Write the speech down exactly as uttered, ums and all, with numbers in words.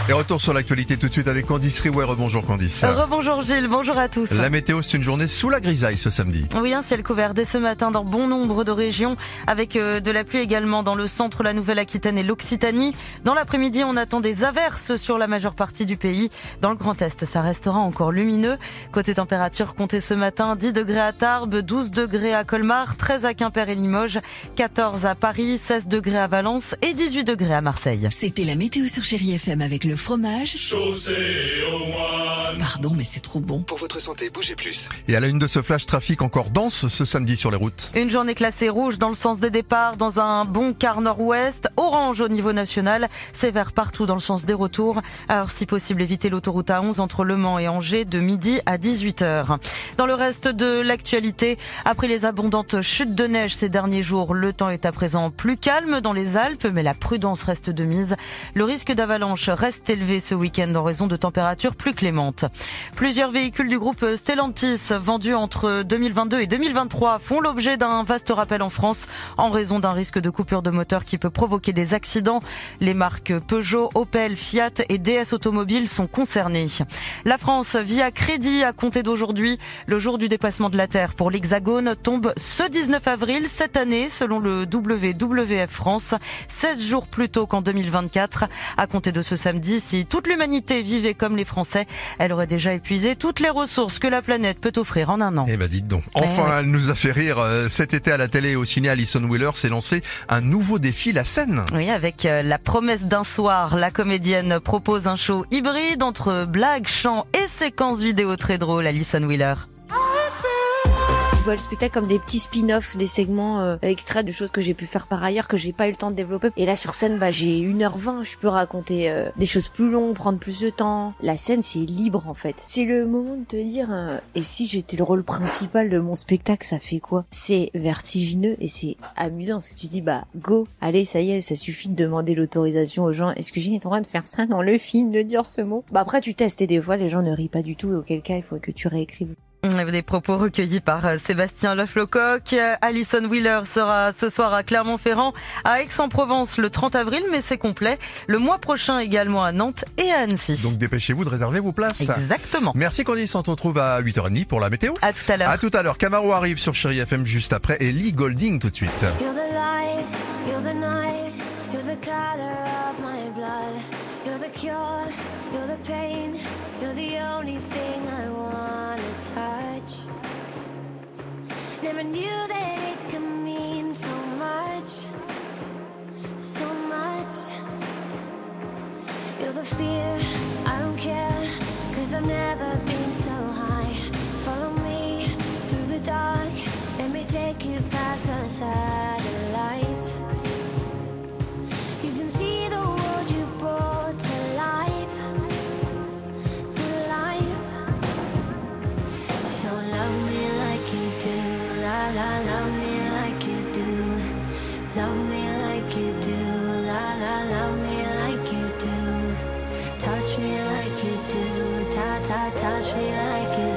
Et retour sur l'actualité tout de suite avec Candice Riouet. Rebonjour Candice. Rebonjour Gilles, bonjour à tous. La météo, c'est une journée sous la grisaille ce samedi. Oui, un ciel couvert dès ce matin dans bon nombre de régions, avec de la pluie également dans le centre, la Nouvelle-Aquitaine et l'Occitanie. Dans l'après-midi, on attend des averses sur la majeure partie du pays. Dans le Grand Est, ça restera encore lumineux. Côté température, comptez ce matin dix degrés à Tarbes, douze degrés à Colmar, treize à Quimper et Limoges, quatorze à Paris, seize degrés à Valence et dix-huit degrés à Marseille. C'était la météo sur Chérie F M avec le fromage. Chaussée au moine. Pardon, mais c'est trop bon. Pour votre santé, bougez plus. Et à la une de ce flash trafic encore dense ce samedi sur les routes. Une journée classée rouge dans le sens des départs, dans un bon quart nord-ouest, orange au niveau national, sévère partout dans le sens des retours. Alors si possible, évitez l'autoroute A onze entre Le Mans et Angers de midi à dix-huit heures. Dans le reste de l'actualité, après les abondantes chutes de neige ces derniers jours, le temps est à présent plus calme dans les Alpes, mais la prudence reste de mise. Le risque d'avalanche reste élevé ce week-end en raison de températures plus clémentes. Plusieurs véhicules du groupe Stellantis vendus entre deux mille vingt-deux et deux mille vingt-trois font l'objet d'un vaste rappel en France en raison d'un risque de coupure de moteur qui peut provoquer des accidents. Les marques Peugeot, Opel, Fiat et D S Automobiles sont concernées. La France vit à crédit à compter d'aujourd'hui. Le jour du dépassement de la Terre pour l'Hexagone tombe ce dix-neuf avril cette année selon le W W F France, seize jours plus tôt qu'en deux mille vingt-quatre. À compter de ce samedi, si toute l'humanité vivait comme les Français, elle aurait déjà épuisé toutes les ressources que la planète peut offrir en un an. Eh ben dites donc. Enfin, ouais. Elle nous a fait rire. Cet été à la télé et au ciné, Alison Wheeler s'est lancé un nouveau défi, la scène. Oui, avec la promesse d'un soir, la comédienne propose un show hybride entre blagues, chants et séquences vidéo très drôles. Alison Wheeler. Je vois le spectacle comme des petits spin-offs, des segments euh, extraits de choses que j'ai pu faire par ailleurs, que j'ai pas eu le temps de développer. Et là sur scène, bah j'ai une heure vingt, je peux raconter euh, des choses plus longues, prendre plus de temps. La scène, c'est libre en fait. C'est le moment de te dire, euh, et si j'étais le rôle principal de mon spectacle, ça fait quoi? C'est vertigineux et c'est amusant, parce que tu dis, bah go, allez, ça y est, ça suffit de demander l'autorisation aux gens. Est-ce que j'ai en train de faire ça dans le film, de dire ce mot? Bah après tu testes et des fois les gens ne rient pas du tout, auquel cas il faut que tu réécrives. Des propos recueillis par Sébastien Loefflecoq. Alison Wheeler sera ce soir à Clermont-Ferrand, à Aix-en-Provence le trente avril, mais c'est complet. Le mois prochain également à Nantes et à Annecy. Donc dépêchez-vous de réserver vos places. Exactement. Merci Candice, on se retrouve à huit heures trente pour la météo. À tout à l'heure. À tout à l'heure. Camaro arrive sur Chérie F M juste après et Lee Golding tout de suite. You're the light, you're the night, you're the color of my blood. You're the cure, you're the pain, you're the only thing I wanna touch. Never knew that it could mean so much, so much. You're the fear, I don't care, cause I've never been so high. Follow me through the dark, let me take you past the satellites. You can see the world you brought to life, to life. So love me like you do, la la, love me like you do. Love me like you do, la la, love me like you do. Touch me like you do, ta ta, touch me like you do.